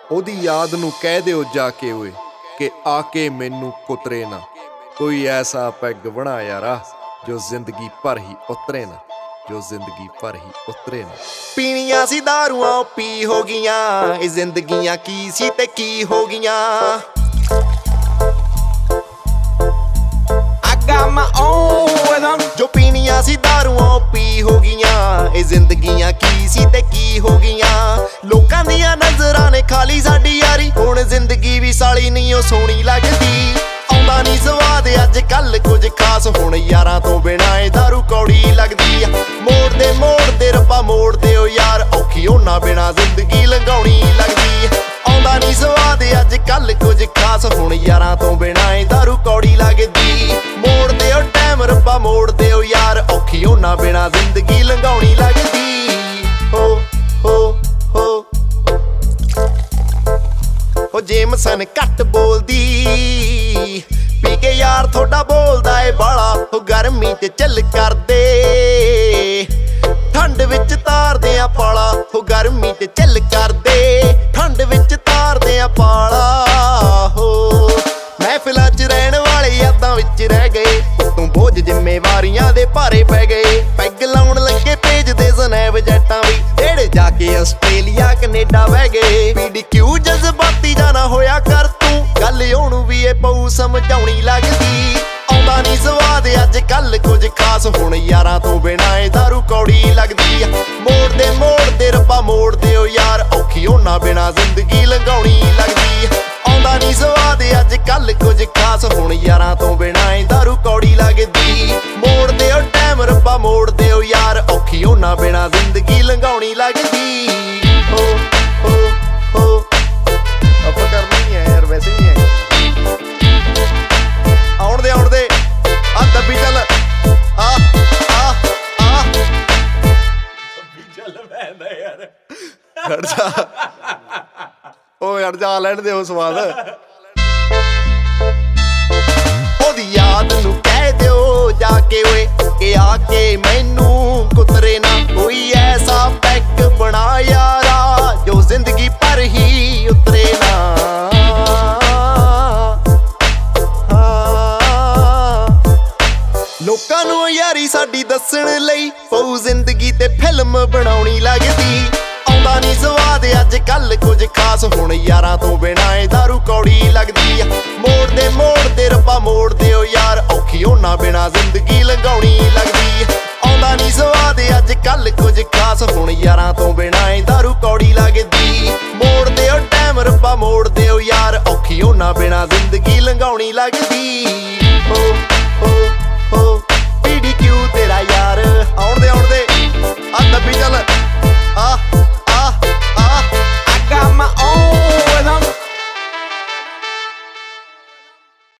ਉਹਦੀ ਯਾਦ ਨੂੰ ਕਹਿ ਦਿਓ ਜਾ ਕੇ ਓਏ ਕਿ ਆ ਕੇ ਮੈਨੂੰ ਕੁਤਰੇ ਨਾ। ਕੋਈ ਐਸਾ ਪੈਗ ਬਣਾ ਯਾਰਾ ਜੋ ਜ਼ਿੰਦਗੀ ਭਰ ਹੀ ਉਤਰੇ ਨਾ, ਜੋ ਜ਼ਿੰਦਗੀ ਭਰ ਹੀ ਉਤਰੇ ਨਾ। ਪੀਣੀਆਂ ਸੀ ਦਾਰੂਆਂ ਪੀ ਹੋ ਗਈਆਂ, ਇਹ ਜ਼ਿੰਦਗੀਆਂ ਕੀ ਸੀ ਤੇ ਕੀ ਹੋ ਗਈਆਂ। ਜੋ ਪੀਣੀਆਂ ਸੀ ਦਾਰੂਆਂ ਪੀ ਹੋ ਗਈਆਂ, ਇਹ ਜ਼ਿੰਦਗੀਆਂ ਕੀ ਸੀ ਤੇ ਕੀ ਹੋ ਗਈਆਂ। ਲੋਕਾਂ ਦੀਆਂ ਨਜ਼ਰਾਂ ਨੇ ਖਾਲੀ ਸਾਡੀ ਯਾਰੀ, ਹੁਣ ਜ਼ਿੰਦਗੀ ਵੀ ਸਾਲੀ ਨਹੀਂ ਉਹ ਸੋਹਣੀ ਲੱਗਦੀ। ਆਉਂਦਾ ਨਹੀਂ ਸਵਾਦ ਅੱਜ ਕੱਲ ਕੁਝ ਖਾਸ, ਹੁਣ ਯਾਰਾਂ ਤੋਂ ਬਿਨਾਂ ਇਹ ਦਾਰੂ ਕੌੜੀ ਲੱਗਦੀ ਆ। ਮੋੜਦੇ ਰੱਬਾ ਮੋੜਦੇ ਓ ਯਾਰ, ਔਖੀ ਉਹਨਾਂ ਬਿਨਾਂ ਜ਼ਿੰਦਗੀ ਲੰਘਾਉਣੀ ਲੱਗਦੀ ਆ। ਆਉਂਦਾ ਨਹੀਂ ਸਵਾਦ ਅੱਜ ਕੱਲ ਕੁਝ ਖਾਸ, ਹੁਣ ਯਾਰਾਂ ਤੋਂ ਬਿਨਾਂ ਇਹ ਦਾਰੂ ਕੌੜੀ ਲੱਗਦੀ। ਮੋੜਦੇ ਓ ਟਾਈਮ ਰੱਬਾ ਮੋੜਦੇ ਓ ਯਾਰ, ਔਖੀ ਉਹਨਾਂ ਬਿਨਾਂ ਜ਼ਿੰਦਗੀ ਲੰਘਾਉਣੀ ਲੱਗਦੀ। ਹੋ ਹੋ ਹੋ ਹੋ ਜੇਮਸਨ ਘੱਟ ਬੋਲਦੀ, ਪੀ ਕੇ ਯਾਰ ਥੋੜਾ ਬੋਲਦਾ ਏ ਬਾਲਾ। ਹੋ ਗਰਮੀ ਤੇ ਚੱਲ ਕਰਦੇ, ਠੰਡ ਵਿੱਚ ਤਾਰਦੇ ਆ ਪਾਲਾ। ਹੋ ਗਰਮੀ ਤੇ ਚੱਲ ਕਰਦੇ, ਠੰਡ ਵਿੱਚ ਤਾਰਦੇ ਆ ਪਾਲਾ। ਹੋ ਮਹਿਫਿਲਾਂ 'ਚ ਰਹਿਣ ਵਾਲੇ ਯਾਦਾਂ ਵਿੱਚ ਰਹਿ ਗਏ, ਤੂੰ ਬੋਝ ਜ਼ਿੰਮੇਵਾਰੀਆਂ ਦੇ ਭਾਰੇ ਪੈ ਗਏ। ਪੈਗ ਲਾਉਣ ਲੱਗੇ ਭੇਜਦੇ ਸਨੈਪ ਜੈਟਾਂ ਵੀ, ਜਿਹੜੇ ਜਾ ਕੇ ਆਸਟ੍ਰੇਲੀਆ ਕੈਨੇਡਾ ਬਹਿ ਗਏ। PDQ ਜਜ਼ਬਾਤੀ ਜਾਣਾ ਹੋਇਆ ਕਰ ਤੂੰ, ਗੱਲ ਉਹਨੂੰ ਵੀ ਇਹ ਪਊ ਸਮਝਾਉਣੀ ਲੱਗਦੀ। ਆਉਂਦਾ ਨਹੀਂ ਸਵਾਦ ਅੱਜ ਕੱਲ ਕੁਝ ਖਾਸ, ਹੁਣ ਯਾਰਾਂ ਤੋਂ ਬਿਨਾਂ ਇਹ ਦਾਰੂ ਕੌੜੀ ਲੱਗਦੀ ਆ। ਮੋੜਦੇ ਰੱਬਾ ਮੋੜਦੇ ਓ ਯਾਰ, ਔਖੀ ਉਹਨਾਂ ਬਿਨਾਂ ਜ਼ਿੰਦਗੀ ਲੰਘਾਉਣੀ ਲੱਗਦੀ ਆ। ਆਉਂਦਾ ਨਹੀਂ ਸਵਾਦ ਅੱਜ ਕੱਲ ਕੁਝ ਖਾਸ, ਹੁਣ ਯਾਰਾਂ ਤੋਂ ਬਿਨਾਂ ਇਹ ਦਾਰੂ ਕੌੜੀ ਲੱਗਦੀ। ਮੋੜਦੇ ਓ ਟਾਈਮ ਰੱਬਾ ਮੋੜਦੇ ਓ ਯਾਰ, ਔਖੀ ਉਹਨਾਂ ਬਿਨਾਂ ਜ਼ਿੰਦਗੀ ਲੰਘਾਉਣੀ ਲੱਗਦੀ। ਹੋ ਹੋ ਹੋ ਆਪਾਂ ਕਰਨਾ ਨਹੀਂ ਹੈ ਯਾਰ, ਵੈਸੇ ਨਹੀਂ ਹੈ। ਆਉਣ ਦੇ ਆ ਦੱਬੀ ਚੱਲ, ਆ ਆ ਆ ਦੱਬੀ ਚੱਲ ਪੈਂਦਾ ਯਾਰ। ਖੜ ਜਾ ਓ ਯਾਰ, ਜਾ ਲੈਣ ਦੇ ਉਹ ਸਵਾਦ। ਉਹਦੀ ਯਾਦ ਨੂੰ ਕਹਿ ਦਿਓ ਜਾ ਕੇ ਓਏ ਕਿ ਆ ਕੇ ਮੈਨੂੰ ਕੁਤਰੇ ਨਾ। ਕੋਈ ਐਸਾ ਪੈਗ ਬਣਾ ਯਾਰਾ ਜੋ ਜ਼ਿੰਦਗੀ ਭਰ ਹੀ ਉਤਰੇ ਨਾ। ਲੋਕਾਂ ਨੂੰ ਯਾਰੀ ਸਾਡੀ ਦੱਸਣ ਲਈ ਪਊ ਜ਼ਿੰਦਗੀ ਤੇ ਫਿਲਮ ਬਣਾਉਣੀ ਲੱਗਦੀ। ਆਉਂਦਾ ਨਹੀਂ ਸਵਾਦ ਅੱਜ ਕੱਲ ਕੁਝ ਖਾਸ, ਹੁਣ ਯਾਰਾਂ ਤੋਂ ਬਿਨਾਂ ਇਹ ਦਾਰੂ ਕੌੜੀ ਲੱਗਦੀ ਆ। ਮੋੜਦੇ ਰੱਬਾ ਮੋੜਦੇ ਓ ਯਾਰ, ਔਖੀ ਉਹਨਾਂ ਬਿਨਾਂ ਜ਼ਿੰਦਗੀ ਲੰਘਾਉਣੀ ਲੱਗਦੀ ਆ। ਆਉਂਦਾ ਨਹੀਂ ਸਵਾਦ ਅੱਜ ਕੱਲ ਕੁਝ ਖਾਸ, ਹੁਣ ਯਾਰਾਂ ਤੋਂ ਬਿਨਾਂ ਇਹ ਦਾਰੂ ਕੌੜੀ ਲੱਗਦੀ। ਮੋੜਦੇ ਓ ਟਾਈਮ ਰੱਬਾ ਮੋੜਦੇ ਓ ਯਾਰ, ਔਖੀ ਉਹਨਾਂ ਬਿਨਾਂ ਜ਼ਿੰਦਗੀ ਲੰਘਾਉਣੀ ਲੱਗਦੀ। ਹੋ